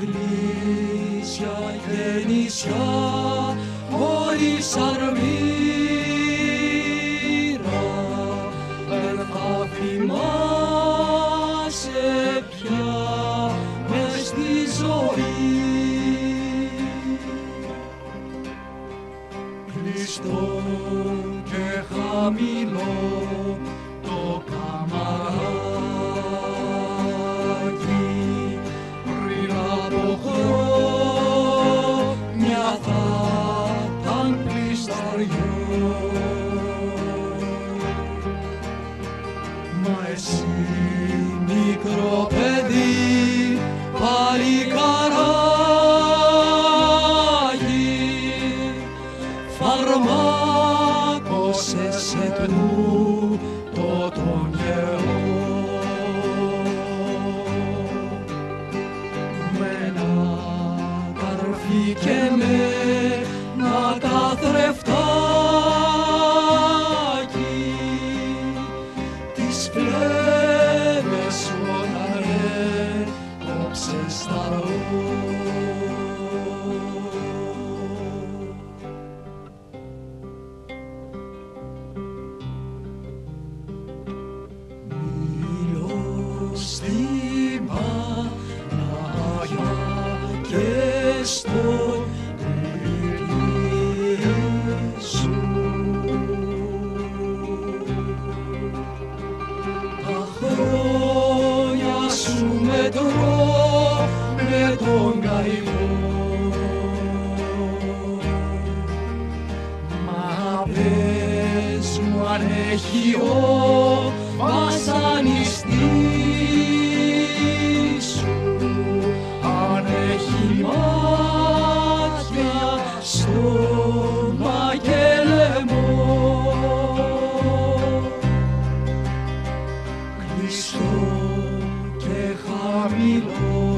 εκκλήσια και νησιά χωρίς αρμύρα δεν θα θυμάσαι πια μες στη ζωή. Κλειστό και χαμηλό το καμαράκι πριν από χρόνια θα ήταν πλισταριό. Μα εσύ μικρό παιδί παλικαράκι φαρμάκωσες σε τούτο τον καιρό με ένα καρφί και με ένα καθρεφτάκι τις φλέβες σου όταν έκοψες τα ρο. Στην Παναγιά και στον Κύριε σου τα χρόνια σου μετρώ με τον καημό. Μα πες μου αν έχει ο βασανιστής σου, αν έχει μάτια, στόμα και λαιμό, κλειστό και χαμηλό